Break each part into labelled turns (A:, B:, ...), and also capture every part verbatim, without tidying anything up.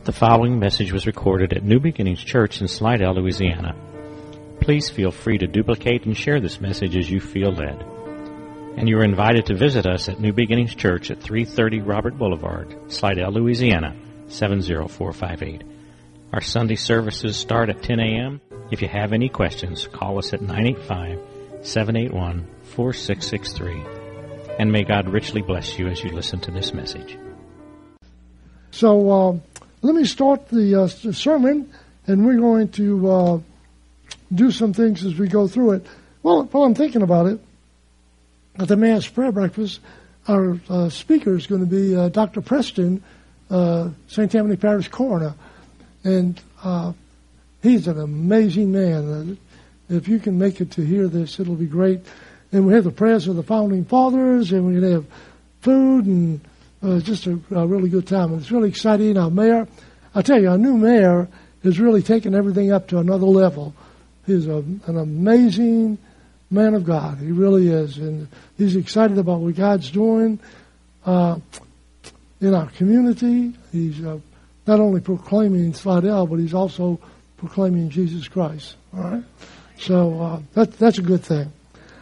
A: The following message was recorded at New Beginnings Church in Slidell, Louisiana. Please feel free to duplicate and share this message as you feel led. And you are invited to visit us at New Beginnings Church at three thirty Robert Boulevard, Slidell, Louisiana, seven zero four five eight. Our Sunday services start at ten a.m. If you have any questions, call us at nine eight five, seven eight one, four six six three. And may God richly bless you as you listen to this message.
B: So, uh, let me start the uh, sermon, and we're going to uh, do some things as we go through it. Well, while I'm thinking about it, at the Mass Prayer Breakfast, our uh, speaker is going to be uh, Doctor Preston, uh, Saint Tammany Parish Coroner. And uh, he's an amazing man. Uh, if you can make it to hear this, it'll be great. And we have the prayers of the Founding Fathers, and we're going to have food and Uh, just a, a really good time. And it's really exciting. Our mayor, I tell you, our new mayor has really taken everything up to another level. He's a, an amazing man of God. He really is. And he's excited about what God's doing uh, in our community. He's uh, not only proclaiming Slidell, but he's also proclaiming Jesus Christ. All right? So uh, that, that's a good thing.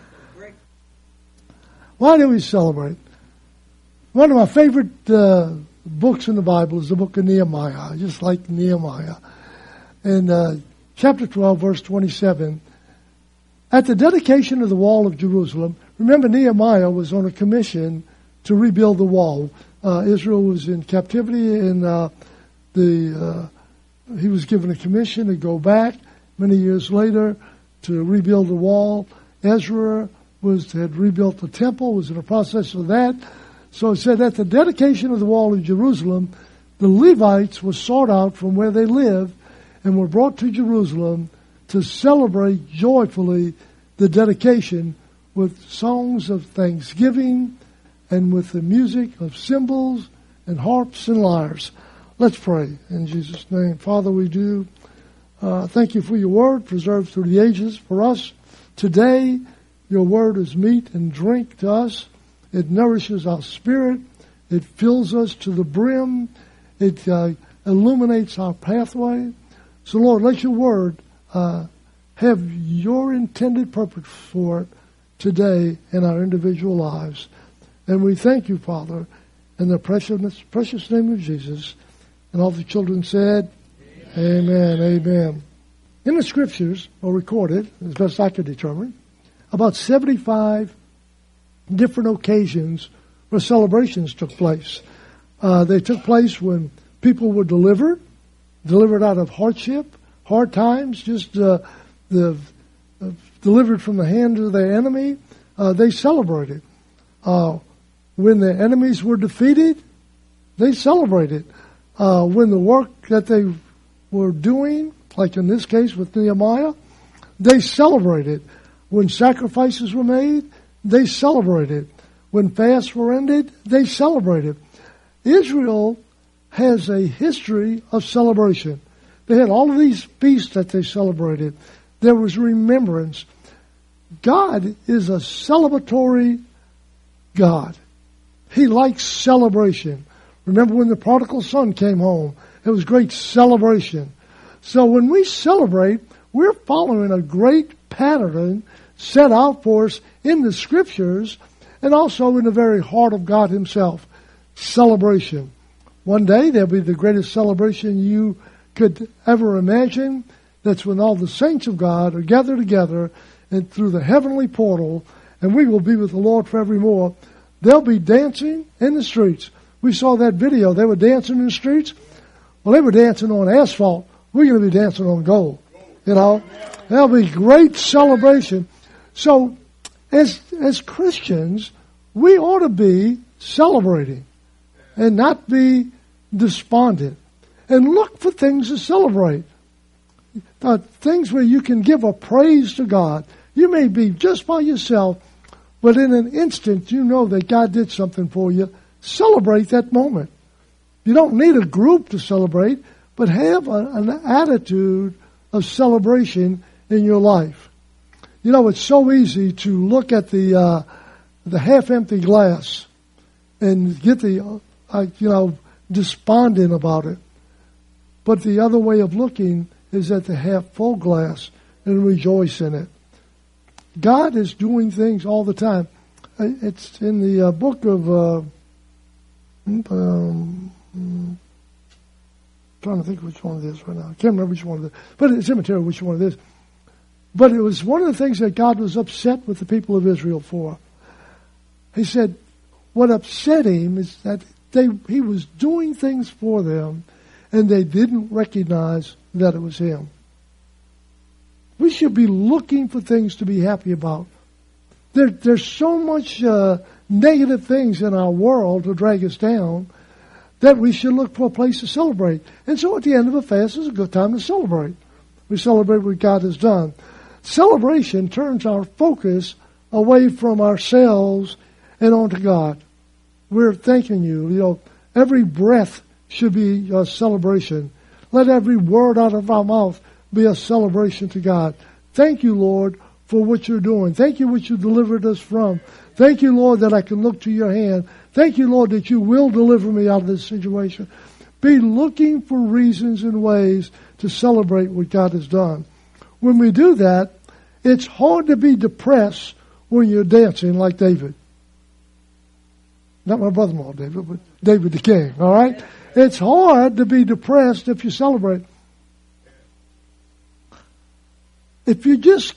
B: Why do we celebrate? One of my favorite uh, books in the Bible is the book of Nehemiah. I just like Nehemiah. And uh, chapter twelve, verse twenty-seven, at the dedication of the wall of Jerusalem, remember Nehemiah was on a commission to rebuild the wall. Uh, Israel was in captivity, and uh, the uh, he was given a commission to go back many years later to rebuild the wall. Ezra was had rebuilt the temple, was in the process of that. So it said, at the dedication of the wall of Jerusalem, the Levites were sought out from where they lived and were brought to Jerusalem to celebrate joyfully the dedication with songs of thanksgiving and with the music of cymbals and harps and lyres. Let's pray in Jesus' name. Father, we do uh, thank you for your word preserved through the ages. For us today, your word is meat and drink to us. It nourishes our spirit. It fills us to the brim. It uh, illuminates our pathway. So, Lord, let your word uh, have your intended purpose for it today in our individual lives. And we thank you, Father, in the precious, precious name of Jesus. And all the children said, Amen, amen. amen. In the scriptures, are recorded, as best I could determine, about seventy-five different occasions where celebrations took place. Uh, they took place when people were delivered, delivered out of hardship, hard times, just uh, the uh, delivered from the hand of their enemy. Uh, they celebrated. Uh, when their enemies were defeated, they celebrated. Uh, when the work that they were doing, like in this case with Nehemiah, they celebrated. When sacrifices were made, they celebrated. When fasts were ended, they celebrated. Israel has a history of celebration. They had all of these feasts that they celebrated. There was remembrance. God is a celebratory God. He likes celebration. Remember when the prodigal son came home? It was great celebration. So when we celebrate, we're following a great pattern set out for us in the Scriptures and also in the very heart of God Himself. Celebration. One day there'll be the greatest celebration you could ever imagine. That's when all the saints of God are gathered together and through the heavenly portal, and we will be with the Lord forevermore. They'll be dancing in the streets. We saw that video. They were dancing in the streets. Well, they were dancing on asphalt. We're going to be dancing on gold. You know, there'll be great celebration. So, as as Christians, we ought to be celebrating and not be despondent. And look for things to celebrate. Uh, things where you can give a praise to God. You may be just by yourself, but in an instant you know that God did something for you. Celebrate that moment. You don't need a group to celebrate, but have a, an attitude of celebration in your life. You know, it's so easy to look at the uh, the half-empty glass and get the, uh, you know, despondent about it. But the other way of looking is at the half full glass and rejoice in it. God is doing things all the time. It's in the uh, book of, uh, um, I'm trying to think which one it is right now. I can't remember which one it is. But it's immaterial which one it is. But it was one of the things that God was upset with the people of Israel for. He said what upset him is that they he was doing things for them and they didn't recognize that it was him. We should be looking for things to be happy about. There, there's so much uh, negative things in our world to drag us down that we should look for a place to celebrate. And so at the end of a fast is a good time to celebrate. We celebrate what God has done. Celebration turns our focus away from ourselves and onto God. We're thanking you. You know, every breath should be a celebration. Let every word out of our mouth be a celebration to God. Thank you, Lord, for what you're doing. Thank you what you delivered us from. Thank you, Lord, that I can look to your hand. Thank you, Lord, that you will deliver me out of this situation. Be looking for reasons and ways to celebrate what God has done. When we do that, it's hard to be depressed when you're dancing like David. Not my brother-in-law, David, but David the king, all right? It's hard to be depressed if you celebrate. If you just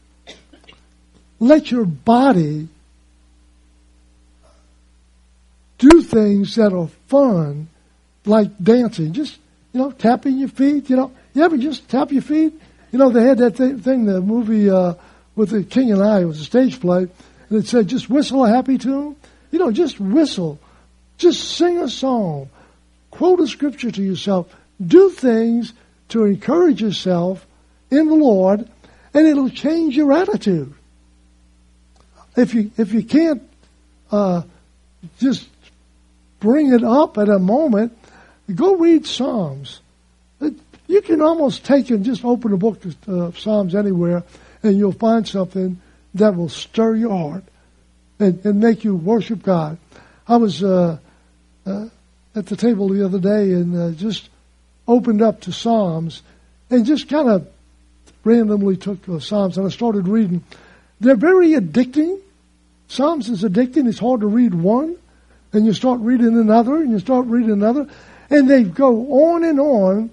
B: let your body do things that are fun, like dancing, just, you know, tapping your feet, you know. You ever just tap your feet? You know, they had that thing, thing the movie uh, with the King and I, it was a stage play, and it said, just whistle a happy tune. You know, just whistle. Just sing a song. Quote a scripture to yourself. Do things to encourage yourself in the Lord, and it'll change your attitude. If you if you can't uh, just bring it up at a moment, go read Psalms. It, you can almost take and just open a book of uh, Psalms anywhere, and you'll find something that will stir your heart and, and make you worship God. I was uh, uh, at the table the other day and uh, just opened up to Psalms and just kind of randomly took uh, Psalms and I started reading. They're very addicting. Psalms is addicting. It's hard to read one, and you start reading another, and you start reading another, and they go on and on,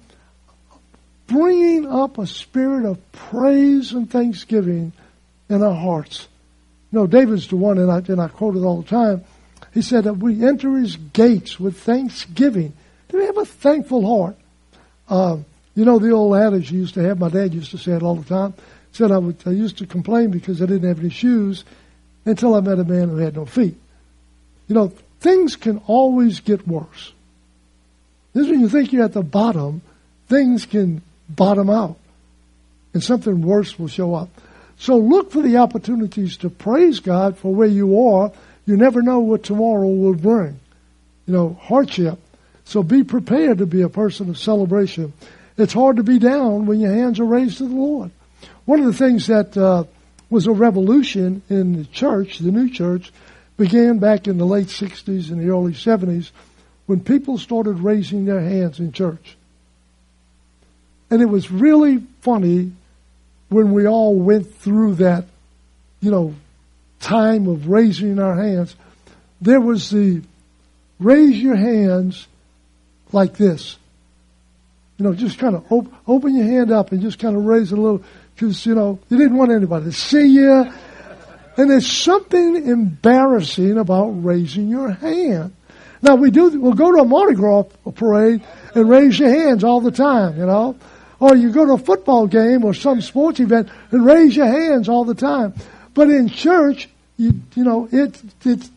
B: bringing up a spirit of praise and thanksgiving in our hearts. You know, David's the one, and I, and I quote it all the time. He said that we enter his gates with thanksgiving. Do we have a thankful heart? Uh, you know, the old adage you used to have, my dad used to say it all the time. He said I, would, I used to complain because I didn't have any shoes until I met a man who had no feet. You know, things can always get worse. This is when you think you're at the bottom, things can bottom out, and something worse will show up. So look for the opportunities to praise God for where you are. You never know what tomorrow will bring. You know, hardship. So be prepared to be a person of celebration. It's hard to be down when your hands are raised to the Lord. One of the things that uh, was a revolution in the church, the new church, began back in the late sixties and the early seventies when people started raising their hands in church. And it was really funny when we all went through that, you know, time of raising our hands. There was the raise your hands like this. You know, just kind of op- open your hand up and just kind of raise it a little because, you know, you didn't want anybody to see you. And there's something embarrassing about raising your hand. Now, we do, we'll go to a Mardi Gras parade and raise your hands all the time, you know. Or you go to a football game or some sports event and raise your hands all the time. But in church, you you know, it, it's,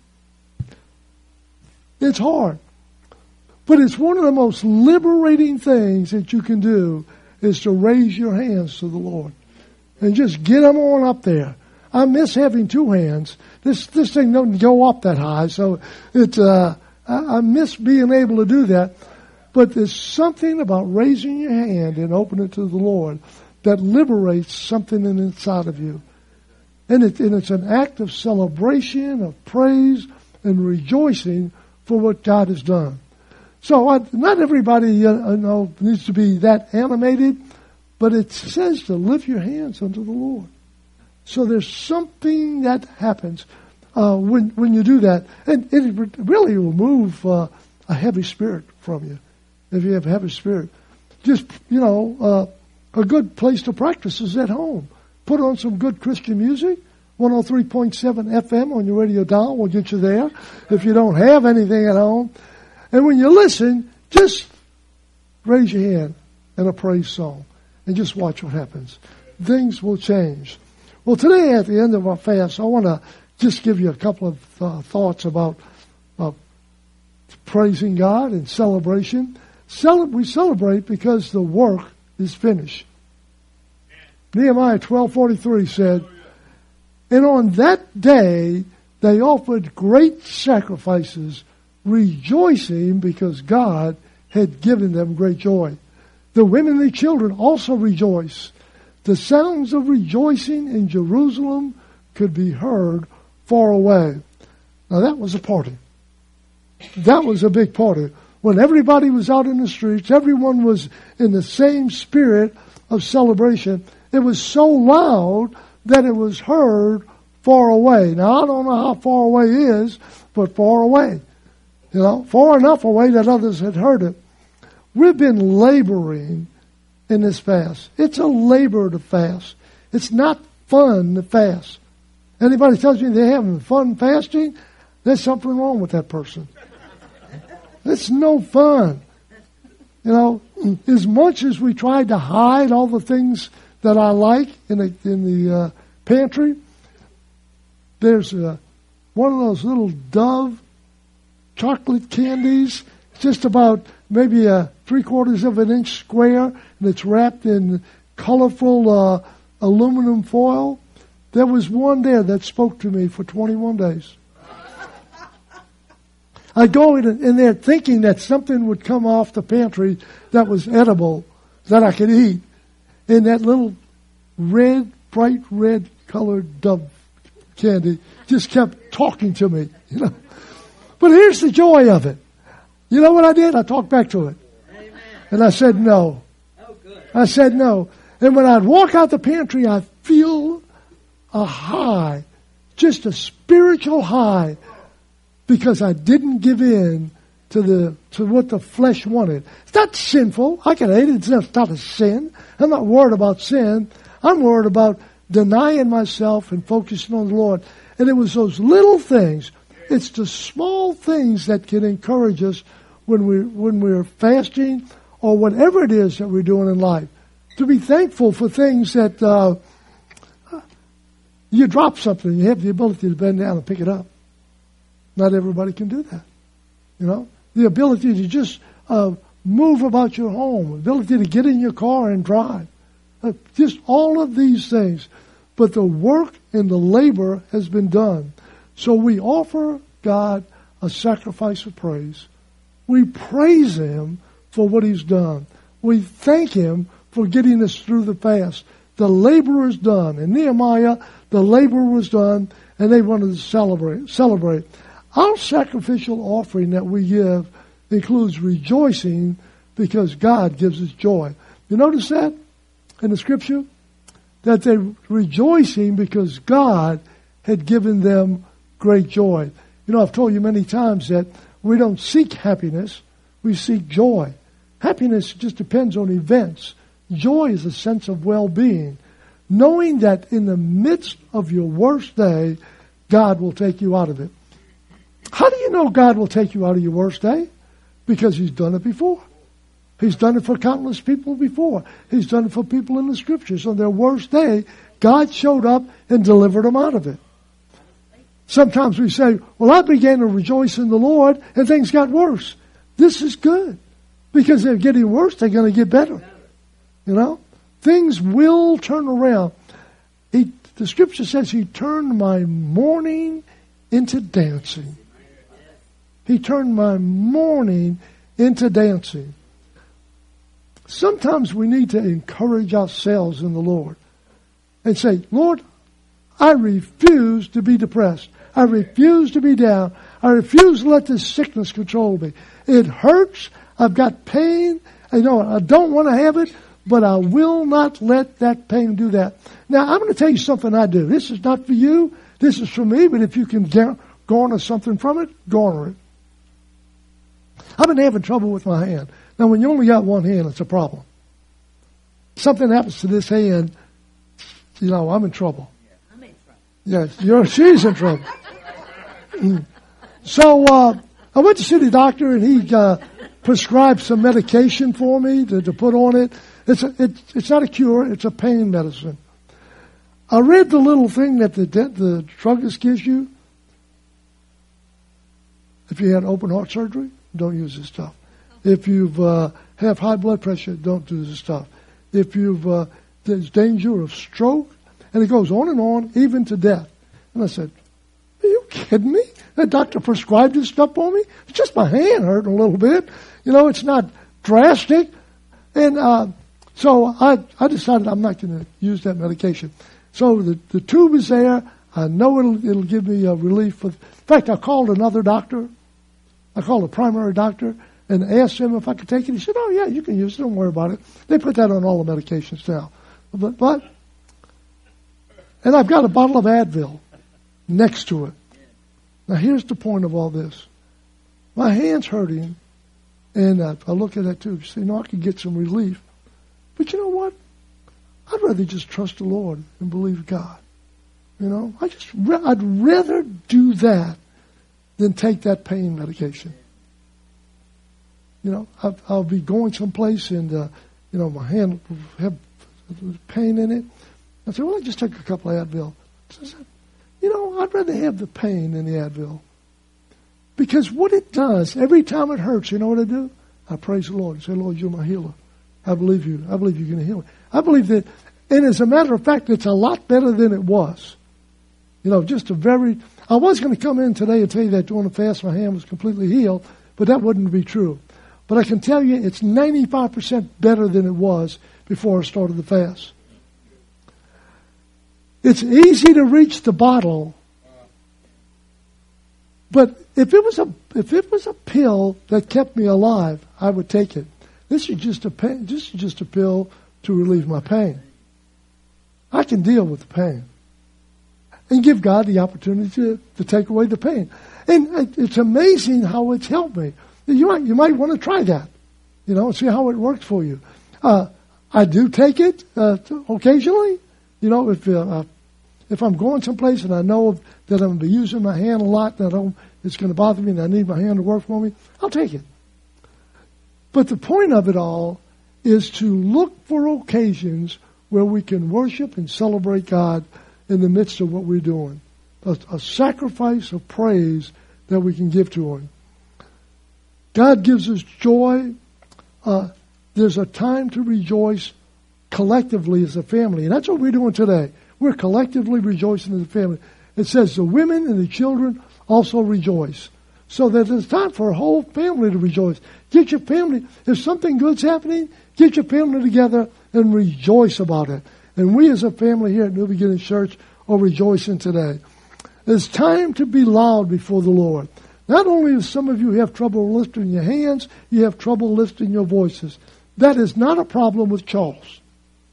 B: it's hard. But it's one of the most liberating things that you can do is to raise your hands to the Lord. And just get them on up there. I miss having two hands. This this thing doesn't go up that high, so it's uh, I, I miss being able to do that. But there's something about raising your hand and opening it to the Lord that liberates something inside of you. And, it, and it's an act of celebration, of praise, and rejoicing for what God has done. So uh, not everybody uh, you know needs to be that animated, but it says to lift your hands unto the Lord. So there's something that happens uh, when when you do that, and it really will remove uh, a heavy spirit from you. If you have a heavy spirit, just you know, uh, a good place to practice is at home. Put on some good Christian music. one oh three point seven F M on your radio dial will get you there. If you don't have anything at home, and when you listen, just raise your hand in a praise song, and just watch what happens. Things will change. Well, today at the end of our fast, I want to just give you a couple of uh, thoughts about uh, praising God and celebration. Cel- we celebrate because the work is finished. Nehemiah twelve forty-three said, "And on that day they offered great sacrifices, rejoicing because God had given them great joy. The women and the children also rejoiced. The sounds of rejoicing in Jerusalem could be heard far away." Now that was a party. That was a big party. When everybody was out in the streets, everyone was in the same spirit of celebration. It was so loud that it was heard far away. Now I don't know how far away it is, but far away. You know, far enough away that others had heard it. We've been laboring in this fast. It's a labor to fast. It's not fun to fast. Anybody tells me they're having fun fasting, there's something wrong with that person. It's no fun. You know, as much as we tried to hide all the things that I like in the in the uh, pantry, there's a, one of those little Dove chocolate candies, just about maybe a three quarters of an inch square, and it's wrapped in colorful uh, aluminum foil. There was one there that spoke to me for twenty-one days. I go in, in there thinking that something would come off the pantry that was edible, that I could eat. And that little red, bright red colored Dove candy just kept talking to me, you know. But here's the joy of it. You know what I did? I talked back to it. Amen. And I said no. Oh, good. I said no. And when I'd walk out the pantry, I'd feel a high, just a spiritual high, because I didn't give in to the to what the flesh wanted. It's not sinful. I can hate it. It's not, it's not a sin. I'm not worried about sin. I'm worried about denying myself and focusing on the Lord. And it was those little things. It's the small things that can encourage us when we when we're fasting or whatever it is that we're doing in life. To be thankful for things that uh, you drop something, you have the ability to bend down and pick it up. Not everybody can do that. You know, the ability to just uh, move about your home, ability to get in your car and drive. Uh, just all of these things. But the work and the labor has been done. So we offer God a sacrifice of praise. We praise Him for what He's done. We thank Him for getting us through the fast. The labor is done. In Nehemiah, the labor was done, and they wanted to celebrate. Celebrate. Our sacrificial offering that we give includes rejoicing because God gives us joy. You notice that in the Scripture? That they're rejoicing because God had given them great joy. You know, I've told you many times that we don't seek happiness, we seek joy. Happiness just depends on events. Joy is a sense of well-being. Knowing that in the midst of your worst day, God will take you out of it. How do you know God will take you out of your worst day? Because He's done it before. He's done it for countless people before. He's done it for people in the Scriptures. On their worst day, God showed up and delivered them out of it. Sometimes we say, well, I began to rejoice in the Lord and things got worse. This is good. Because they're getting worse, they're going to get better. You know? Things will turn around. He, the Scripture says He turned my mourning into dancing. He turned my mourning into dancing. Sometimes we need to encourage ourselves in the Lord and say, Lord, I refuse to be depressed. I refuse to be down. I refuse to let this sickness control me. It hurts. I've got pain. I know I don't want to have it, but I will not let that pain do that. Now, I'm going to tell you something I do. This is not for you. This is for me, but if you can garner something from it, garner it. I've been having trouble with my hand. Now, when you only got one hand, it's a problem. Something happens to this hand, you know, I'm in trouble.
C: I'm in trouble.
B: Yes, you're, she's in trouble. Mm. So uh, I went to see the doctor, and he uh, prescribed some medication for me to, to put on it. It's a, it, it's not a cure; it's a pain medicine. I read the little thing that the the druggist gives you. If you had open heart surgery, don't use this stuff. If you've uh, have high blood pressure, don't do this stuff. If you've uh, there's danger of stroke, and it goes on and on, even to death. And I said, "Are you kidding me? The doctor prescribed this stuff for me. It's just my hand hurting a little bit. You know, it's not drastic." And uh, so I I decided I'm not going to use that medication. So the the tube is there. I know it'll it'll give me a relief. In fact, I called another doctor. I called a primary doctor and asked him if I could take it. He said, "Oh yeah, you can use it. Don't worry about it." They put that on all the medications now. But, but and I've got a bottle of Advil next to it. Now here's the point of all this. My hand's hurting, and uh, I look at that too. So, you know, I could get some relief. But you know what? I'd rather just trust the Lord and believe God. You know, I just I'd rather do that than take that pain medication. You know, I'll, I'll be going someplace and, uh, you know, my hand will have pain in it. I said, well, I just take a couple of Advil. So I said, you know, I'd rather have the pain than the Advil. Because what it does, every time it hurts, you know what I do? I praise the Lord and say, Lord, you're my healer. I believe you. I believe you're going to heal me. I believe that, and as a matter of fact, it's a lot better than it was. You know, just a very, I was going to come in today and tell you that during the fast my hand was completely healed, but that wouldn't be true. But I can tell you it's ninety-five percent better than it was before I started the fast. It's easy to reach the bottle, but if it was a if it was a pill that kept me alive, I would take it. This is just a pain, this is just a pill to relieve my pain. I can deal with the pain and give God the opportunity to, to take away the pain. And it's amazing how it's helped me. You might you might want to try that, you know, and see how it works for you. Uh, I do take it uh, occasionally. You know, if uh, if I'm going someplace and I know that I'm going to be using my hand a lot, that I don't, it's going to bother me and I need my hand to work for me, I'll take it. But the point of it all is to look for occasions where we can worship and celebrate God in the midst of what we're doing. A, a sacrifice of praise that we can give to Him. God gives us joy. Uh, there's a time to rejoice collectively as a family. And that's what we're doing today. We're collectively rejoicing as a family. It says the women and the children also rejoice. So that there's time for a whole family to rejoice. Get your family, if something good's happening, get your family together and rejoice about it. And we as a family here at New Beginnings Church are rejoicing today. It's time to be loud before the Lord. Not only do some of you have trouble lifting your hands, you have trouble lifting your voices. That is not a problem with Charles.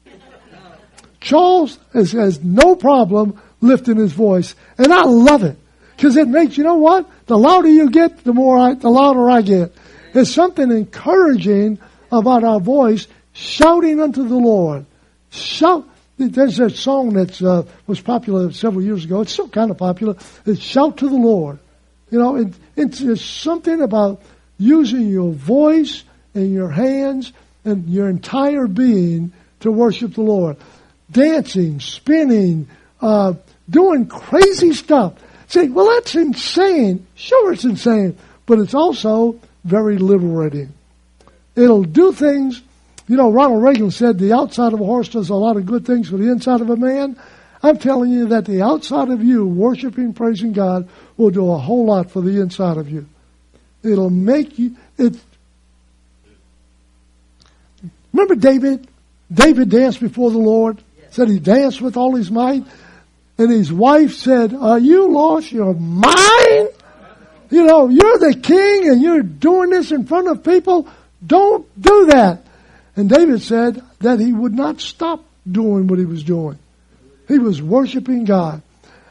B: Charles has, has no problem lifting his voice, and I love it because it makes, you know what? The louder you get, the more I, the louder I get. There's something encouraging about our voice shouting unto the Lord. Shout. There's that song that uh, was popular several years ago. It's still kind of popular. It's "Shout to the Lord." You know, it, it's, it's something about using your voice and your hands and your entire being to worship the Lord. Dancing, spinning, uh, doing crazy stuff. Say, well, that's insane. Sure, it's insane, but it's also very liberating. It'll do things. You know, Ronald Reagan said the outside of a horse does a lot of good things for the inside of a man. I'm telling you that the outside of you, worshiping, praising God, will do a whole lot for the inside of you. It'll make you... It. Remember David? David danced before the Lord. Said he danced with all his might. And his wife said, "Are you lost your mind? You know, you're the king and you're doing this in front of people. Don't do that." And David said that he would not stop doing what he was doing. He was worshiping God.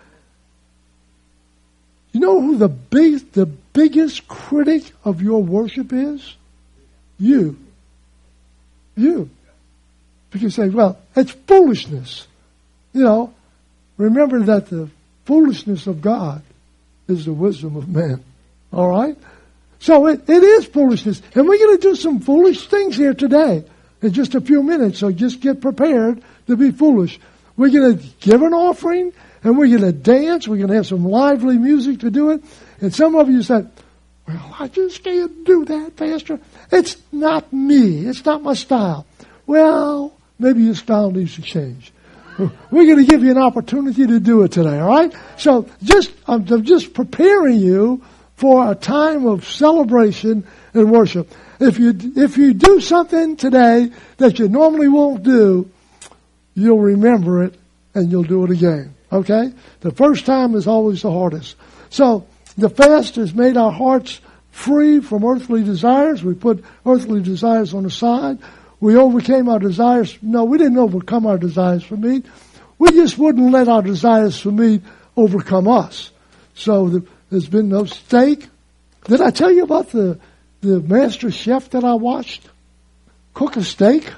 B: You know who the big, the biggest critic of your worship is? You. You. Because you say, well, it's foolishness. You know, remember that the foolishness of God is the wisdom of man. All right? So it, it is foolishness. And we're going to do some foolish things here today in just a few minutes. So just get prepared to be foolish. We're going to give an offering and we're going to dance. We're going to have some lively music to do it. And some of you said, "Well, I just can't do that, Pastor. It's not me. It's not my style." Well, maybe your style needs to change. We're going to give you an opportunity to do it today, all right? So just I'm just preparing you for a time of celebration and worship. If you if you do something today that you normally won't do, you'll remember it and you'll do it again, okay? The first time is always the hardest. So the fast has made our hearts free from earthly desires. We put earthly desires on the side. We overcame our desires. No, we didn't overcome our desires for meat. We just wouldn't let our desires for meat overcome us. So the, there's been no steak. Did I tell you about the, the master chef that I watched cook a steak?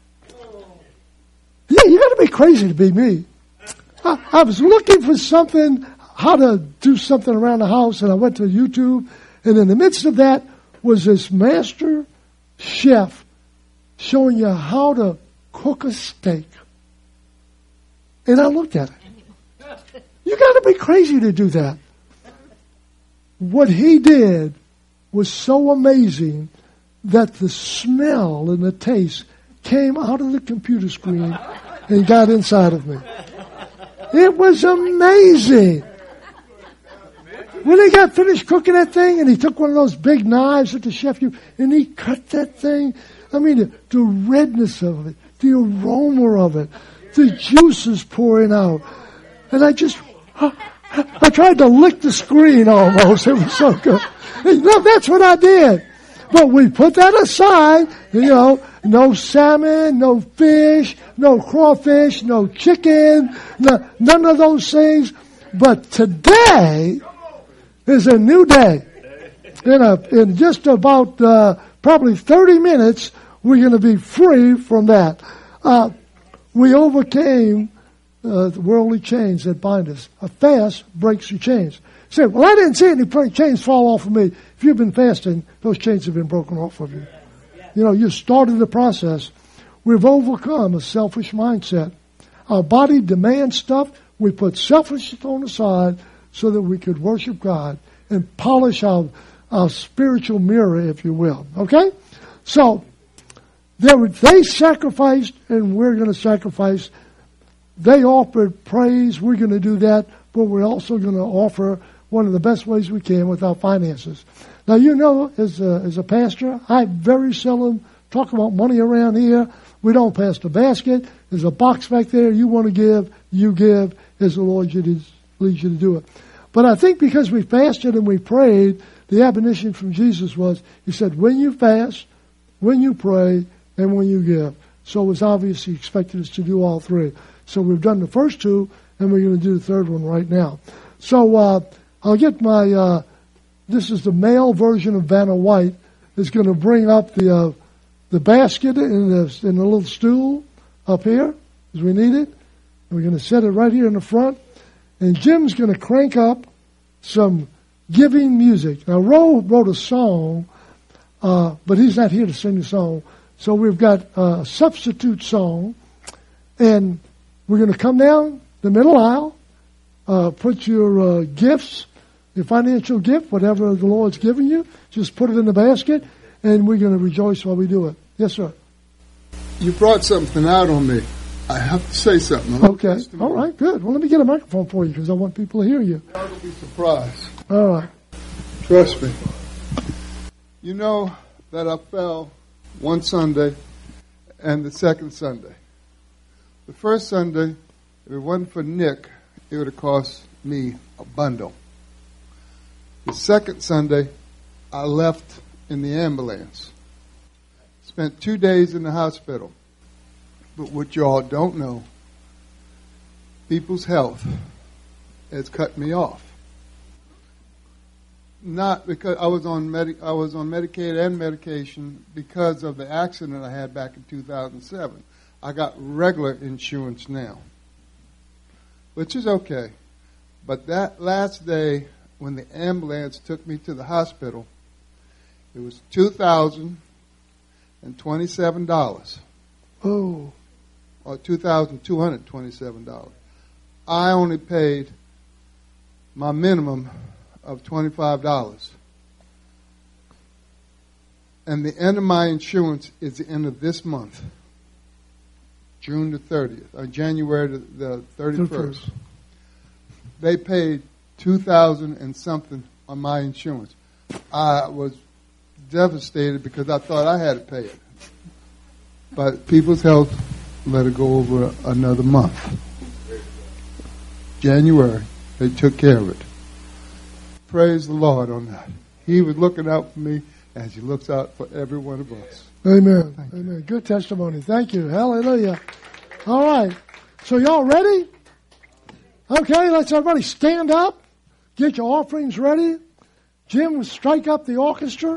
B: Yeah, you got to be crazy to be me. I, I was looking for something, how to do something around the house, and I went to YouTube, and in the midst of that was this master chef showing you how to cook a steak. And I looked at it. You got to be crazy to do that. What he did was so amazing that the smell and the taste came out of the computer screen and got inside of me. It was amazing. When he got finished cooking that thing, and he took one of those big knives that the chef used, and he cut that thing. I mean, the, the redness of it, the aroma of it, the juices pouring out. And I just, I, I tried to lick the screen almost. It was so good. No, that's what I did. But we put that aside, you know, no salmon, no fish, no crawfish, no chicken, no, none of those things. But today is a new day. In, a, in just about uh, probably thirty minutes, we're going to be free from that. Uh, we overcame uh, the worldly chains that bind us. A fast breaks your chains. You say, well, I didn't see any chains fall off of me. If you've been fasting, those chains have been broken off of you. You know, you started the process. We've overcome a selfish mindset. Our body demands stuff. We put selfishness on the side so that we could worship God and polish our, our spiritual mirror, if you will. Okay? So, they, were, they sacrificed, and we're going to sacrifice. They offered praise. We're going to do that, but we're also going to offer one of the best ways we can with our finances. Now, you know, as a, as a pastor, I very seldom talk about money around here. We don't pass the basket. There's a box back there. You want to give, you give as the Lord leads you to do it. But I think because we fasted and we prayed, the admonition from Jesus was, he said, when you fast, when you pray, and when you give. So it's obvious he expected us to do all three. So we've done the first two, and we're going to do the third one right now. So uh, I'll get my, uh, this is the male version of Vanna White. It's going to bring up the uh, the basket in the, in the little stool up here, as we need it. And we're going to set it right here in the front. And Jim's going to crank up some giving music. Now, Ro wrote a song, uh, but he's not here to sing the song. So we've got a substitute song. And we're going to come down the middle aisle, uh, put your uh, gifts, your financial gift, whatever the Lord's given you, just put it in the basket, and we're going to rejoice while we do it. Yes, sir.
C: You brought something out on me. I have to say something.
B: Okay. All right, good. Well, let me get a microphone for you because I want people to hear you.
C: I'll be surprised.
B: All right.
C: Trust me. You know that I fell one Sunday and the second Sunday. The first Sunday, if it wasn't for Nick it would have cost me a bundle. The second Sunday, I left in the ambulance. Spent two days in the hospital. But what you all don't know, people's health has cut me off. Not because I was on Medi- I was on Medicaid and medication because of the accident I had back in two thousand seven. I got regular insurance now, which is okay. But that last day when the ambulance took me to the hospital, it was two thousand twenty-seven dollars.
B: Oh.
C: Or two thousand two hundred twenty-seven dollars. I only paid my minimum of twenty-five dollars. And the end of my insurance is the end of this month, June the thirtieth, or January the, the thirty-first. They paid two thousand and something on my insurance. I was devastated because I thought I had to pay it. But People's Health let it go over another month. January, they took care of it. Praise the Lord on that. He was looking out for me as he looks out for every one of us.
B: Amen. Amen. Good testimony. Thank you. Hallelujah. All right. So y'all ready? Okay, let's everybody stand up. Get your offerings ready. Jim, strike up the orchestra.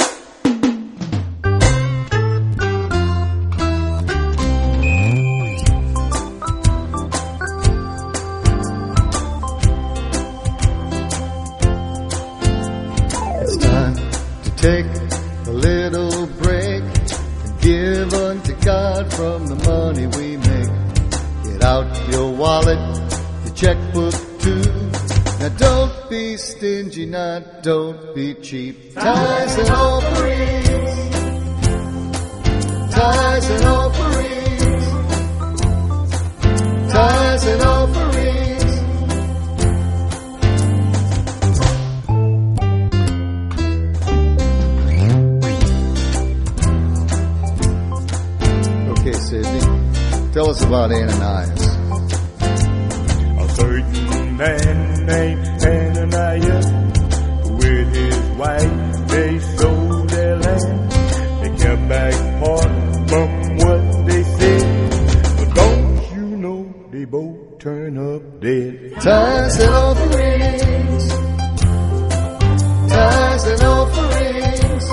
D: Take a little break and give unto God from the money we make. Get out your wallet, your checkbook too. Now don't be stingy, now don't be cheap. Tithes and offerings, tithes and offerings, tithes and offerings. Tell us about Ananias.
E: A certain man named Ananias, with his wife, they sold their land. They kept back part from what they said, but don't you know they both turn up dead.
D: Tithes and offerings, tithes and offerings,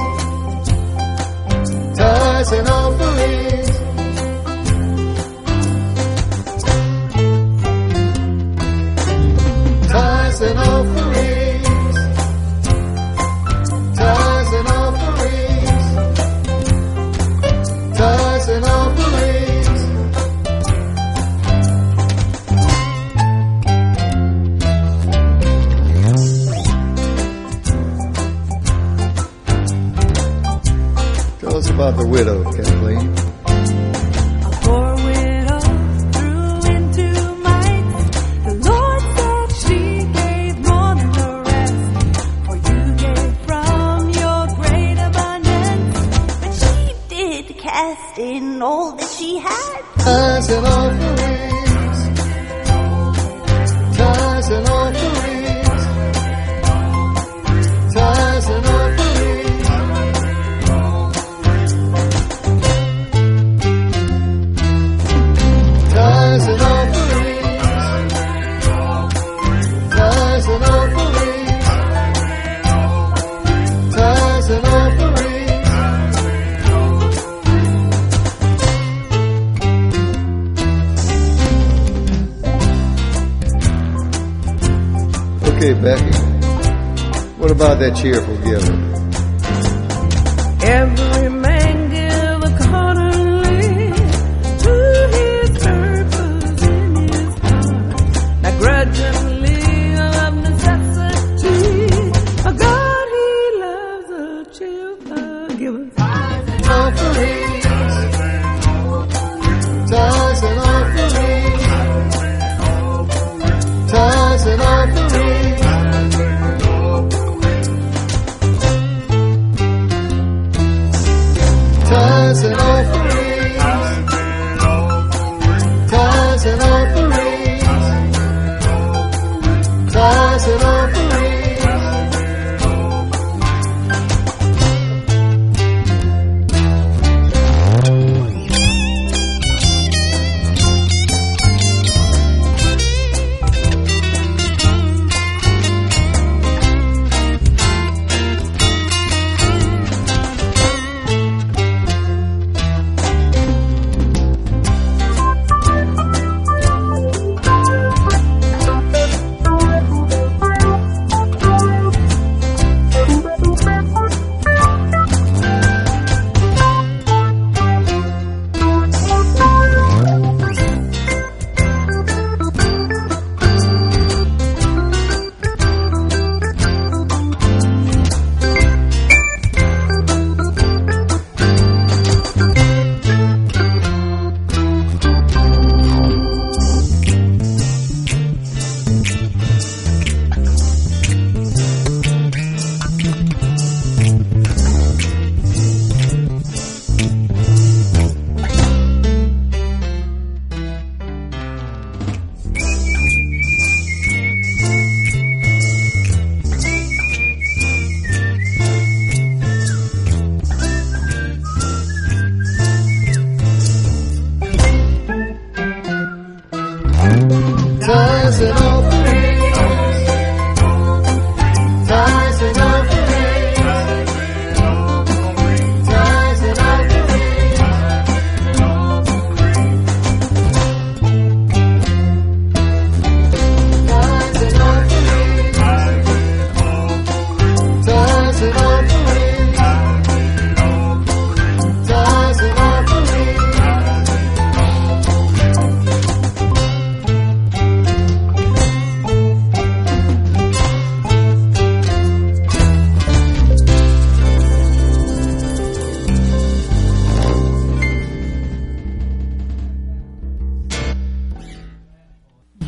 D: tithes and offerings. Tithes and offerings, tithes and offerings, tithes and offerings. Tell us about the widow, Kathleen.
F: In all that she had.
D: Tithes and offerings, tithes and offerings, tithes and offerings. Tithes and offerings, tithes and offerings, tithes and offerings. Okay, Becky, what about that cheerful giver?
G: Every man give accordingly to his purpose in his heart, not grudgingly of necessity. A God he loves a cheerful giver.
D: Offerings, tithes and offerings, tithes and offerings. Tithes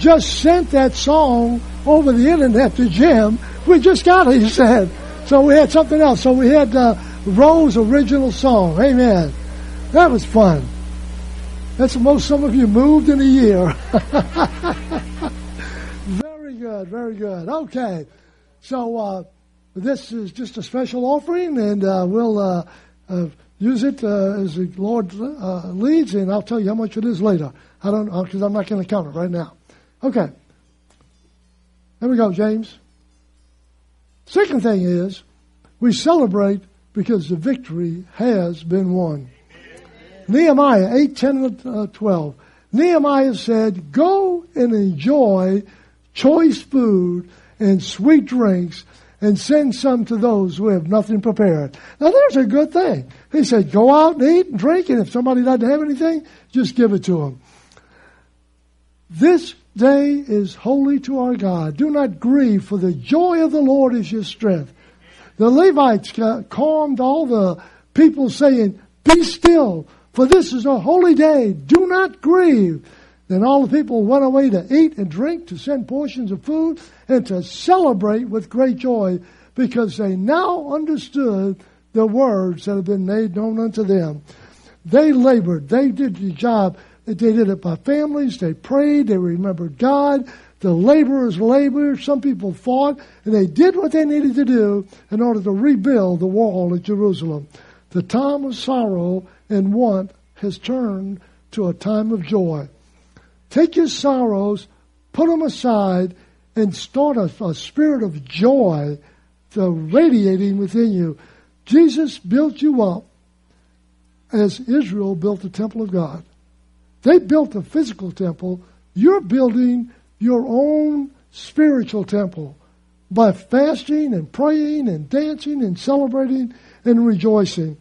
B: just sent that song over the internet to Jim. We just got it, he said. So we had something else. So we had uh, Rose's original song. Amen. That was fun. That's the most some of you moved in a year. Very good, very good. Okay. So uh, this is just a special offering, and uh, we'll uh, uh, use it uh, as the Lord uh, leads, and I'll tell you how much it is later. I don't know, because I'm not going to count it right now. Okay. There we go, James. Second thing is, we celebrate because the victory has been won. Nehemiah eight, ten, and twelve. Nehemiah said, go and enjoy choice food and sweet drinks and send some to those who have nothing prepared. Now there's a good thing. He said, go out and eat and drink, and if somebody doesn't have anything, just give it to them. This day is holy to our God. Do not grieve, for the joy of the Lord is your strength. The Levites calmed all the people, saying, be still, for this is a holy day. Do not grieve. Then all the people went away to eat and drink, to send portions of food, and to celebrate with great joy, because they now understood the words that had been made known unto them. They labored. They did the job. They did it by families. They prayed. They remembered God. The laborers labored. Some people fought. And they did what they needed to do in order to rebuild the wall at Jerusalem. The time of sorrow and want has turned to a time of joy. Take your sorrows, put them aside, and start a, a spirit of joy to radiating within you. Jesus built you up as Israel built the temple of God. They built a physical temple. You're building your own spiritual temple by fasting and praying and dancing and celebrating and rejoicing.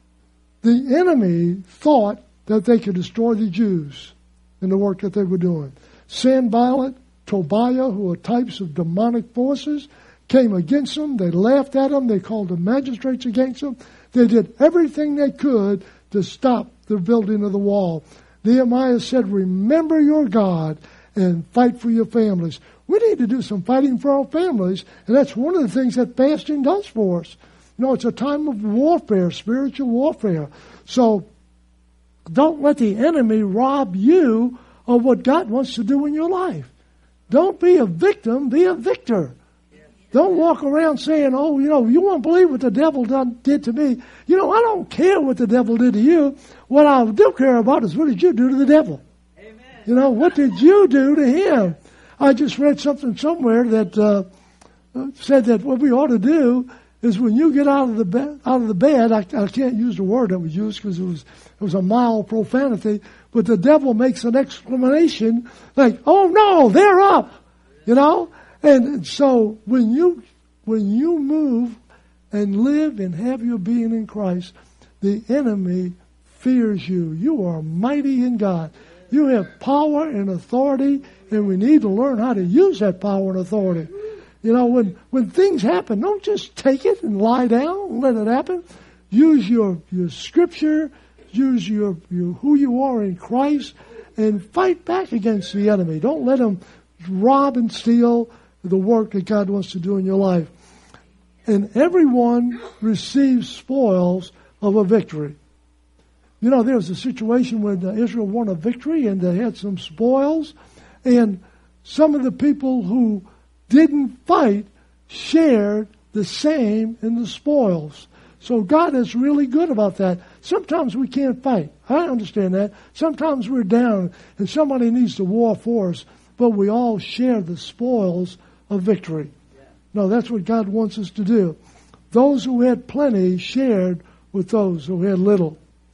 B: The enemy thought that they could destroy the Jews in the work that they were doing. Sanballat, Tobiah, who are types of demonic forces, came against them. They laughed at them. They called the magistrates against them. They did everything they could to stop the building of the wall. Nehemiah said, remember your God and fight for your families. We need to do some fighting for our families, and that's one of the things that fasting does for us. You know, it's a time of warfare, spiritual warfare. So don't let the enemy rob you of what God wants to do in your life. Don't be a victim, be a victor. Don't walk around saying, oh, you know, you won't believe what the devil done, did to me. You know, I don't care what the devil did to you. What I do care about is what did you do to the devil? Amen. You know, what did you do to him? I just read something somewhere that uh, said that what we ought to do is when you get out of the bed, out of the bed, I, I can't use the word that was used because it was it was a mild profanity, but the devil makes an exclamation like, "Oh no, they're up!" You know. And so when you when you move and live and have your being in Christ, the enemy fears you. You are mighty in God. You have power and authority, and we need to learn how to use that power and authority. You know, when, when things happen, don't just take it and lie down and let it happen. Use your, your scripture, use your, your who you are in Christ, and fight back against the enemy. Don't let him rob and steal the work that God wants to do in your life. And everyone receives spoils of a victory. You know, there was a situation when Israel won a victory and they had some spoils, and some of the people who didn't fight shared the same in the spoils. So God is really good about that. Sometimes we can't fight. I understand that. Sometimes we're down and somebody needs to war for us, but we all share the spoils of victory. No, that's what God wants us to do. Those who had plenty shared with those who had little.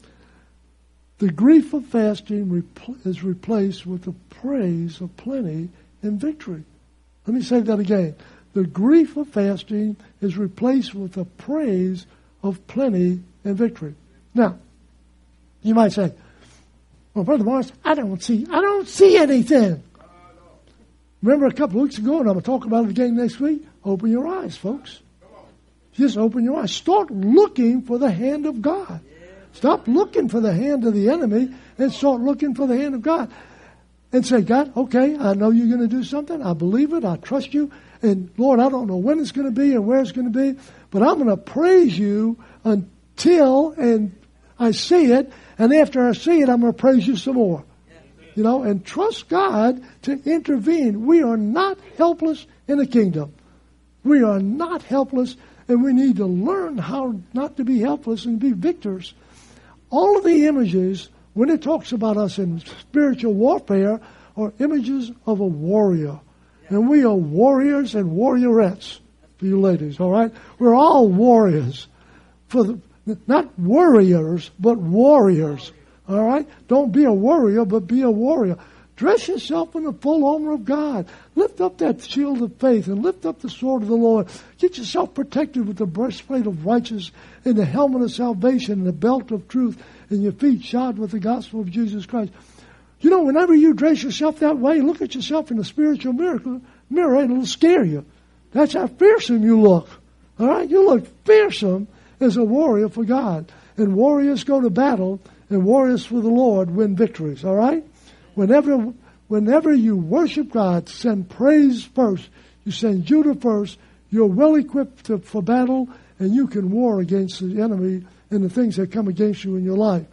B: The grief of fasting is replaced with the praise of plenty and victory. Let me say that again. The grief of fasting is replaced with the praise of plenty and victory. Now, you might say, well, Brother Morris, I don't see, I don't see anything. Remember a couple of weeks ago, and I'm going to talk about it again next week? Open your eyes, folks. Just open your eyes. Start looking for the hand of God. Stop looking for the hand of the enemy and start looking for the hand of God. and say, God, okay, I know you're going to do something. I believe it. I trust you. And Lord, I don't know when it's going to be and where it's going to be, but I'm going to praise you until and I see it. And after I see it, I'm going to praise you some more. You know, and trust God to intervene. We are not helpless in the kingdom. We are not helpless, and we need to learn how not to be helpless and be victors. All of the images, when it talks about us in spiritual warfare, are images of a warrior. And we are warriors and warriorettes for you ladies, all right? We're all warriors. For the, not warriors, but warriors. All right? Don't be a warrior, but be a warrior. Dress yourself in the full armor of God. Lift up that shield of faith and lift up the sword of the Lord. Get yourself protected with the breastplate of righteousness and the helmet of salvation and the belt of truth and your feet shod with the gospel of Jesus Christ. You know, whenever you dress yourself that way, look at yourself in the spiritual mirror, mirror and it'll scare you. That's how fearsome you look. All right? You look fearsome as a warrior for God. And warriors go to battle. And warriors for the Lord win victories, all right? Whenever whenever you worship God, send praise first. You send Judah first. You're well equipped to, for battle, and you can war against the enemy and the things that come against you in your life.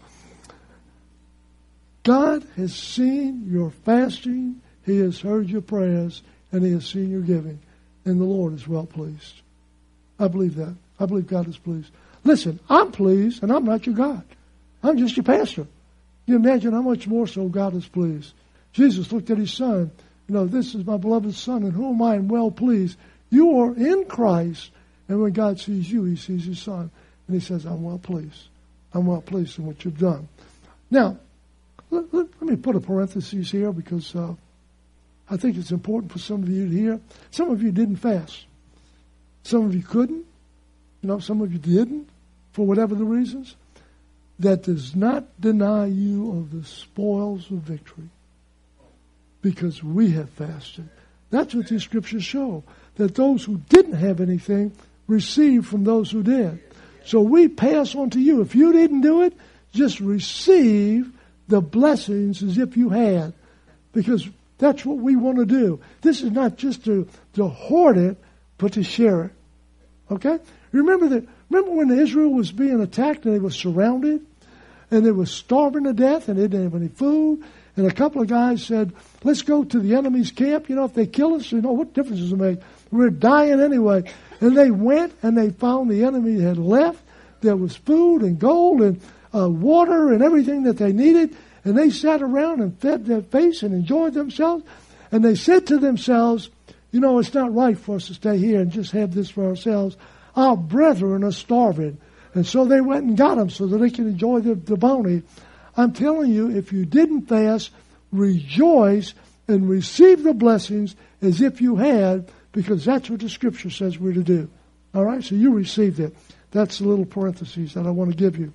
B: God has seen your fasting. He has heard your prayers, and He has seen your giving. And the Lord is well pleased. I believe that. I believe God is pleased. Listen, I'm pleased, and I'm not your God. I'm just your pastor. You imagine how much more so God is pleased. Jesus looked at His Son. You know, this is my beloved Son in whom I am well pleased. You are in Christ. And when God sees you, He sees His Son. And He says, I'm well pleased. I'm well pleased in what you've done. Now, let, let, let me put a parenthesis here because uh, I think it's important for some of you to hear. Some of you didn't fast. Some of you couldn't. You know, some of you didn't for whatever the reasons. That does not deny you of the spoils of victory. Because we have fasted. That's what these scriptures show. That those who didn't have anything received from those who did. So we pass on to you. If you didn't do it, just receive the blessings as if you had. Because that's what we want to do. This is not just to, to hoard it, but to share it. Okay? Remember that. Remember when Israel was being attacked and they were surrounded? And they were starving to death and they didn't have any food. And a couple of guys said, let's go to the enemy's camp. You know, if they kill us, you know, what difference does it make? We're dying anyway. And they went and they found the enemy had left. There was food and gold and uh, water and everything that they needed. And they sat around and fed their face and enjoyed themselves. And they said to themselves, you know, it's not right for us to stay here and just have this for ourselves. Our brethren are starving. And so they went and got them so that they can enjoy the, the bounty. I'm telling you, if you didn't fast, rejoice and receive the blessings as if you had, because that's what the Scripture says we're to do. All right? So you received it. That's the little parentheses that I want to give you.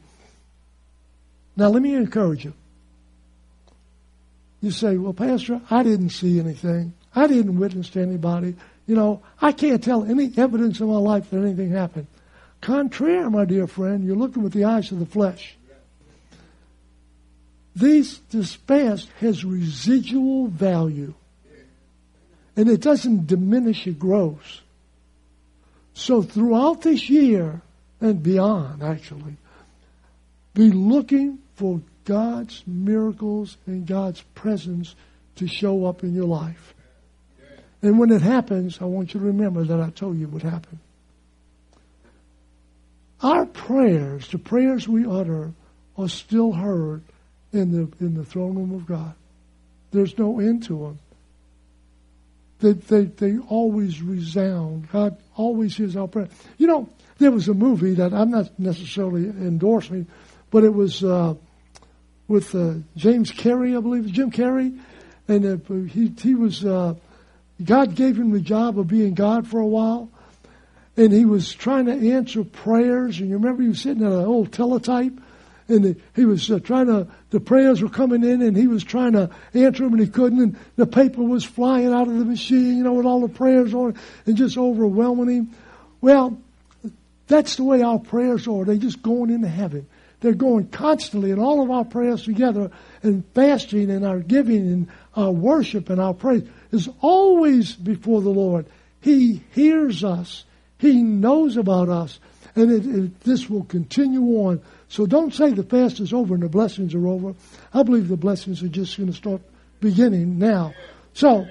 B: Now, let me encourage you. You say, well, Pastor, I didn't see anything. I didn't witness to anybody. You know, I can't tell any evidence in my life that anything happened. Contrary, my dear friend, you're looking with the eyes of the flesh. These, this fast has residual value. And it doesn't diminish, it grows. So throughout this year, and beyond actually, be looking for God's miracles and God's presence to show up in your life. And when it happens, I want you to remember that I told you what happened. Our prayers, the prayers we utter, are still heard in the in the throne room of God. There's no end to them. They, they, they always resound. God always hears our prayer. You know, there was a movie that I'm not necessarily endorsing, but it was uh, with uh, James Carrey, I believe, Jim Carrey. And uh, he, he was, uh, God gave him the job of being God for a while. And he was trying to answer prayers. And you remember he was sitting at an old teletype. And the, he was uh, trying to, the prayers were coming in and he was trying to answer them and he couldn't. And the paper was flying out of the machine, you know, with all the prayers on it and just overwhelming him. Well, that's the way our prayers are. They're just going into heaven. They're going constantly in all of our prayers together, and fasting and our giving and our worship and our praise is always before the Lord. He hears us. He knows about us. And it, it, this will continue on. So don't say the fast is over and the blessings are over. I believe the blessings are just going to start beginning now. So,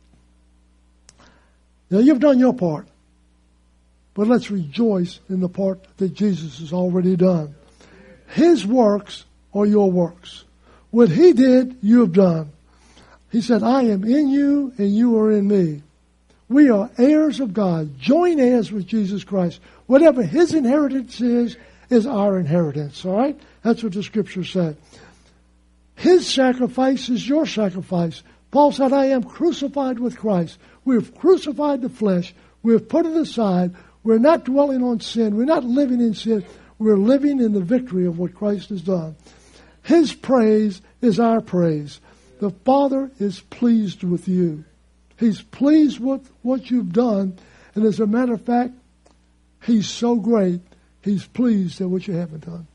B: now you've done your part. But let's rejoice in the part that Jesus has already done. His works are your works. What He did, you have done. He said, I am in you and you are in me. We are heirs of God, joint heirs with Jesus Christ. Whatever His inheritance is, is our inheritance. All right? That's what the Scripture said. His sacrifice is your sacrifice. Paul said, I am crucified with Christ. We have crucified the flesh. We have put it aside. We're not dwelling on sin. We're not living in sin. We're living in the victory of what Christ has done. His praise is our praise. The Father is pleased with you. He's pleased with what you've done. And as a matter of fact, He's so great, He's pleased at what you haven't done.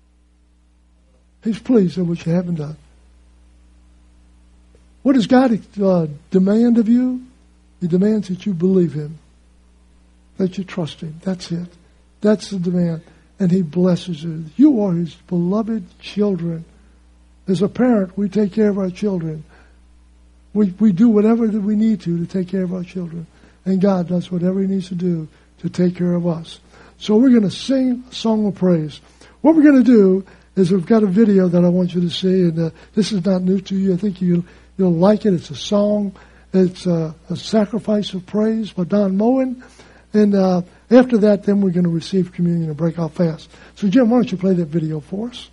B: He's pleased at what you haven't done. What does God uh, demand of you? He demands that you believe Him, that you trust Him. That's it. That's the demand. And He blesses you. You are His beloved children. As a parent, we take care of our children. We we do whatever that we need to to take care of our children. And God does whatever He needs to do to take care of us. So we're going to sing a song of praise. What we're going to do is we've got a video that I want you to see. And uh, this is not new to you. I think you, you'll like it. It's a song. It's uh, a sacrifice of praise by Don Moen. And uh, after that, then we're going to receive communion and break our fast. So Jim, why don't you play that video for us?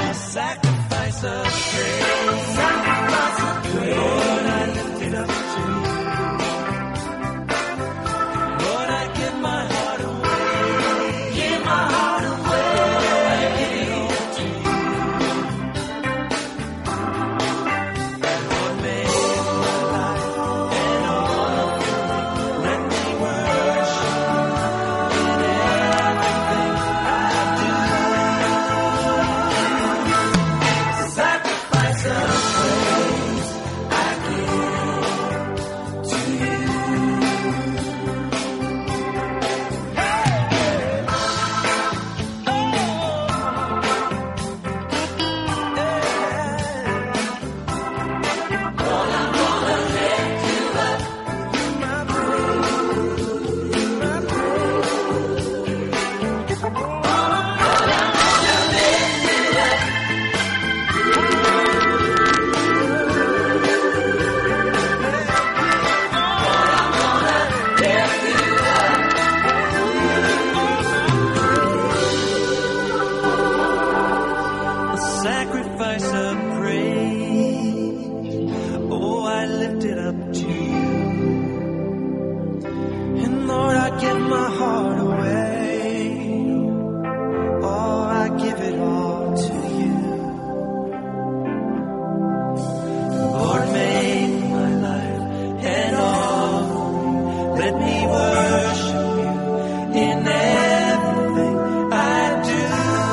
G: Sacrifice of praise. Lord, I lift it up to you.
H: up to you. And Lord, I give my heart away. Oh, I give it all to you. Lord, make my life an offering. Let me worship you in everything I do.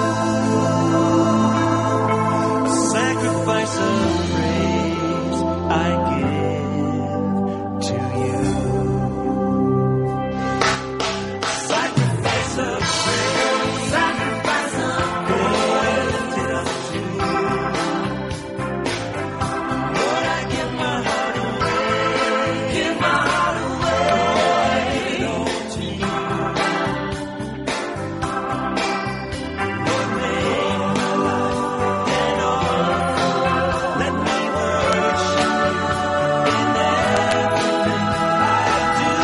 H: A sacrifice of praise I give to you. Sacrifice of praise, sacrifice of praise, lift it up to you. Lord, I give my heart away, give my heart away, give it all to you. Lord, make my life an offering. Let me worship you in everything I do.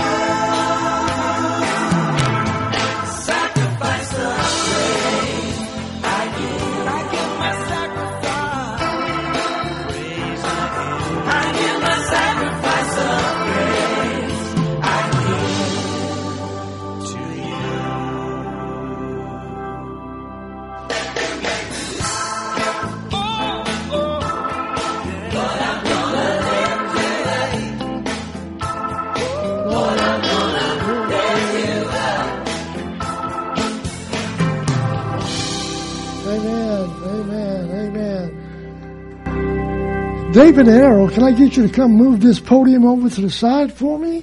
H: Sacrifice of praise I give. I give my sacrifice. Praise I give. I give my sacrifice of praise I give to you. Lord, I'm gonna live today. Lord, I'm gonna lift you up.
B: Amen, amen, amen. David and Errol, can I get you to come move this podium over to the side for me?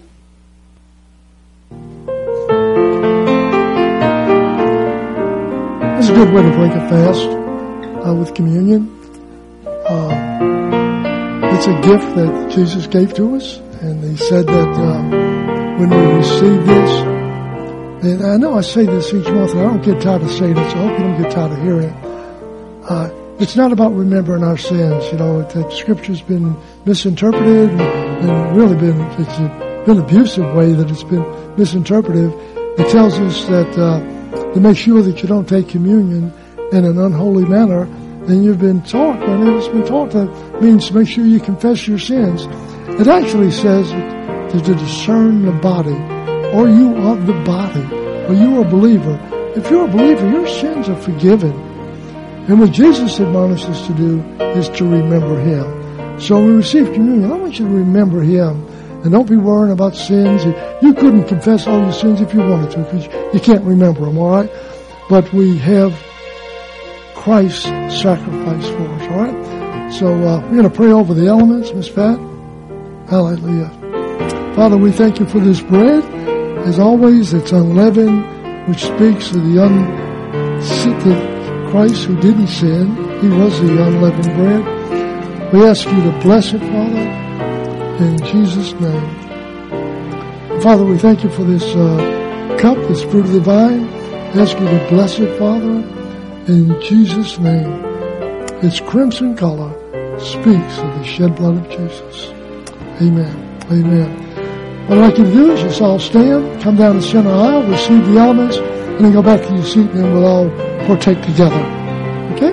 B: It's a good way to break a fast uh, with communion. Uh, it's a gift that Jesus gave to us, and he said that uh, when we receive this, and I know I say this each month, and I don't get tired of saying it, so I hope you don't get tired of hearing it. Uh, it's not about remembering our sins. You know, the Scripture's been misinterpreted and, and really been, it's a, been an abusive way that it's been misinterpreted. It tells us that uh, to make sure that you don't take communion in an unholy manner, then you've been taught, and it's been taught that means to make sure you confess your sins. It actually says that to discern the body, or you are the body, or you are a believer. If you're a believer, your sins are forgiven. And what Jesus admonished us to do is to remember Him. So when we receive communion, I want you to remember Him. And don't be worrying about sins. You couldn't confess all your sins if you wanted to, because you can't remember them, all right? But we have Christ's sacrifice for us, all right? So uh, we're going to pray over the elements, Miss Pat. Hallelujah. Father, we thank you for this bread. As always, it's unleavened, which speaks of the un the Christ who didn't sin. He was the unleavened bread. We ask you to bless it, Father, in Jesus' name. Father, we thank you for this uh, cup, this fruit of the vine. We ask you to bless it, Father, in Jesus' name. Its crimson color speaks of the shed blood of Jesus. Amen. Amen. What I'd like you to do is just all stand, come down the center aisle, receive the elements, and then go back to your seat, and then we'll all partake together. Okay?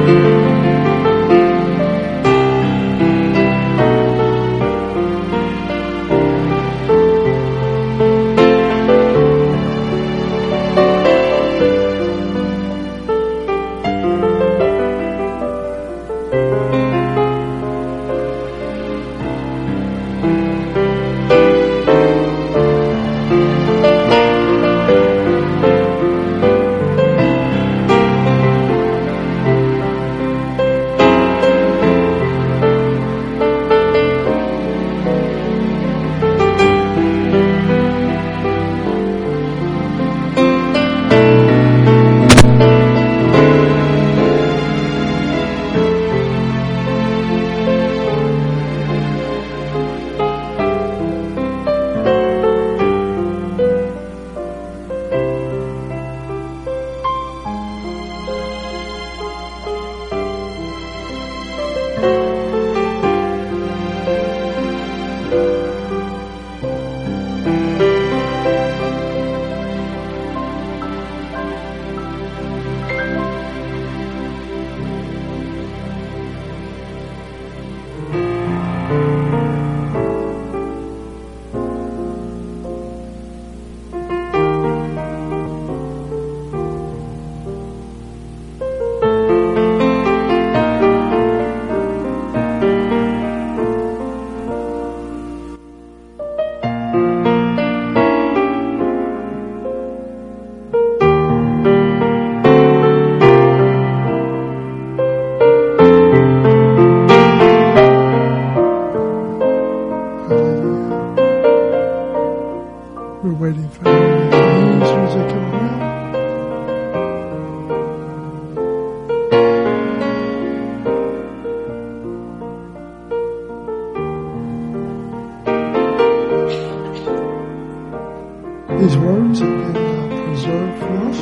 B: These words have been uh, preserved for us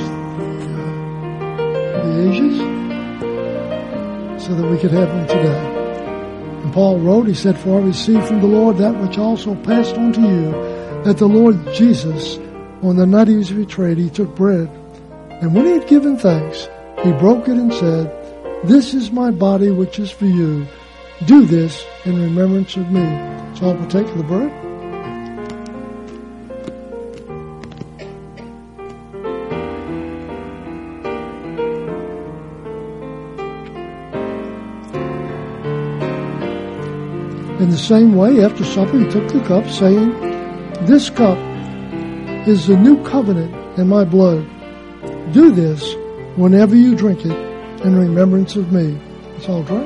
B: through uh, the ages so that we could have them today. And Paul wrote, he said, "For I received from the Lord that which also passed on to you, that the Lord Jesus, on the night he was betrayed, he took bread. And when he had given thanks, he broke it and said, 'This is my body which is for you. Do this in remembrance of me.'" So I will take the bread. In the same way, after supper, he took the cup, saying, "This cup is the new covenant in my blood. Do this whenever you drink it in remembrance of me." Let's all drink.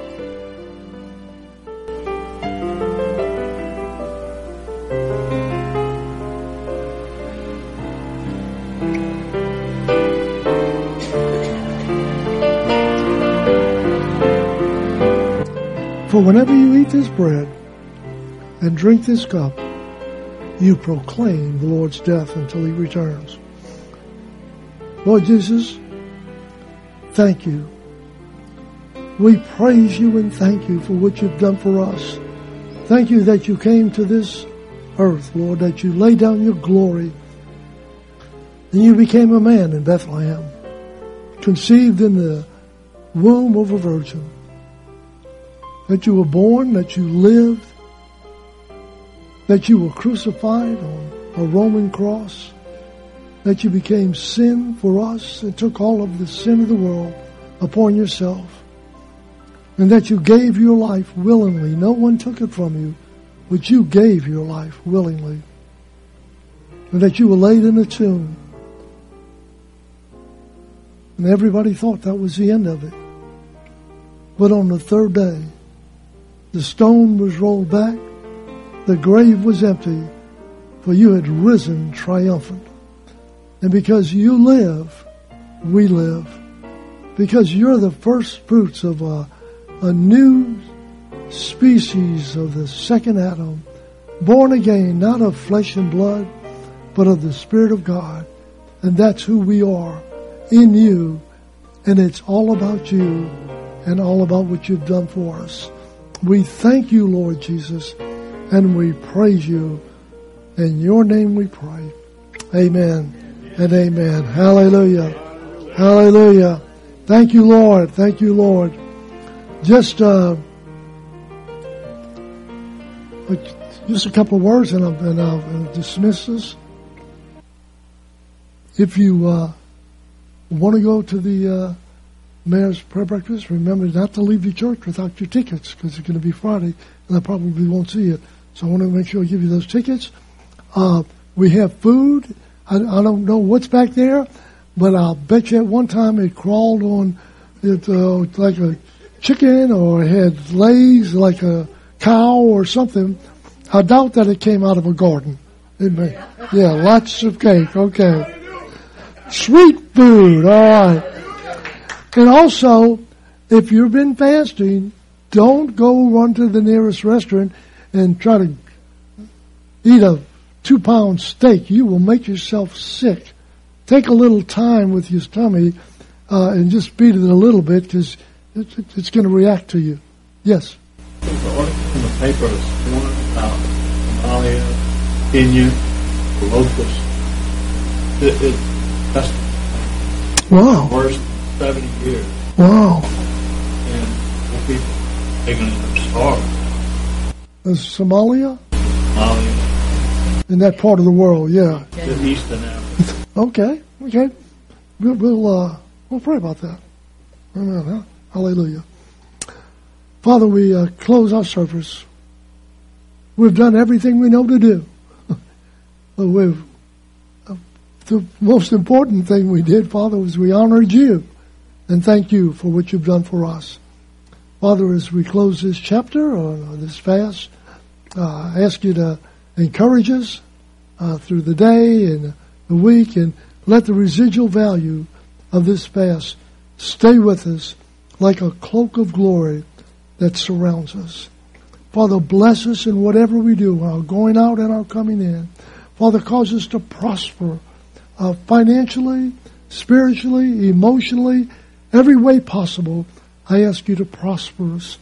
B: For whenever you eat this bread and drink this cup, you proclaim the Lord's death until he returns. Lord Jesus, thank you. We praise you and thank you for what you've done for us. Thank you that you came to this earth, Lord, that you laid down your glory. And you became a man in Bethlehem, conceived in the womb of a virgin. That you were born, that you lived, that you were crucified on a Roman cross, that you became sin for us and took all of the sin of the world upon yourself, and that you gave your life willingly. No one took it from you, but you gave your life willingly, and that you were laid in a tomb, and everybody thought that was the end of it. But on the third day, the stone was rolled back, the grave was empty, for you had risen triumphant. And because you live, we live. Because you're the first fruits of a, a new species of the second Adam, born again, not of flesh and blood, but of the Spirit of God. And that's who we are in you. And it's all about you and all about what you've done for us. We thank you, Lord Jesus, and we praise you. In your name we pray. Amen and amen. Hallelujah. Hallelujah. Thank you, Lord. Thank you, Lord. Just uh, just a couple of words, and I'll, and I'll dismiss this. If you uh, want to go to the uh, Mayor's Prayer Breakfast, remember not to leave the church without your tickets, because it's going to be Friday, and I probably won't see it. So I want to make sure I give you those tickets. Uh, we have food. I, I don't know what's back there, but I'll bet you at one time it crawled on it uh, like a chicken, or it had legs like a cow or something. I doubt that it came out of a garden. It may, yeah, lots of cake. Okay. Sweet food. All right. And also, if you've been fasting, don't go run to the nearest restaurant and try to eat a two-pound steak. You will make yourself sick. Take a little time with your tummy uh, and just beat it a little bit, because it, it, it's going to react to you. Yes?
I: There's an article in the paper this morning about Somalia, Kenya, the locusts. It, it, that's
B: Wow.
I: the worst in seventy years.
B: Wow.
I: And the people are going to end up starving.
B: Is Somalia?
I: Somalia,
B: In that part of the world, yeah.
I: the Eastern Africa.
B: Okay, okay. We'll, we'll, uh, we'll pray about that. Amen. Huh? Hallelujah. Father, we uh, close our service. We've done everything we know to do. But we've, uh, the most important thing we did, Father, was we honored you. And thank you for what you've done for us. Father, as we close this chapter, or, or this fast, uh, I ask you to encourage us uh, through the day and the week, and let the residual value of this fast stay with us like a cloak of glory that surrounds us. Father, bless us in whatever we do, our going out and our coming in. Father, cause us to prosper uh, financially, spiritually, emotionally, every way possible. I ask you to prosper us.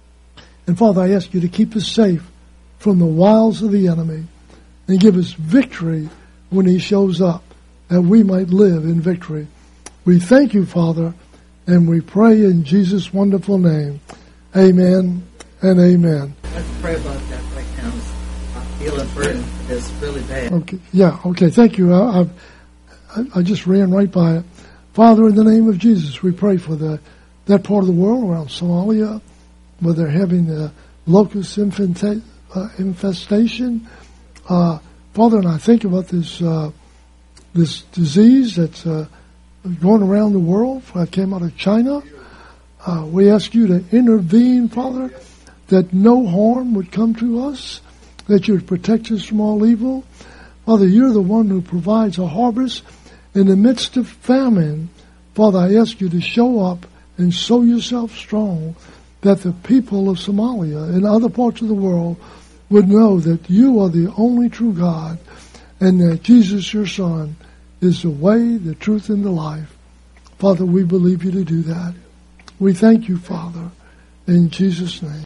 B: And Father, I ask you to keep us safe from the wiles of the enemy, and give us victory when he shows up, that we might live in victory. We thank you, Father, and we pray in Jesus' wonderful name. Amen and amen.
J: Let's pray about that right now. I feel a burden that's really bad.
B: Okay, yeah, okay, thank you. I, I, I just ran right by it. Father, in the name of Jesus, we pray for the, that part of the world around Somalia, where they're having the locust infanta- uh, infestation. Uh, Father, and I think about this uh, this disease that's uh, going around the world. It came out of China. Uh, we ask you to intervene, Father, that no harm would come to us, that you would protect us from all evil. Father, you're the one who provides a harvest in the midst of famine. Father, I ask you to show up and show yourself strong, that the people of Somalia and other parts of the world would know that you are the only true God, and that Jesus, your Son, is the way, the truth, and the life. Father, we believe you to do that. We thank you, Father, in Jesus' name.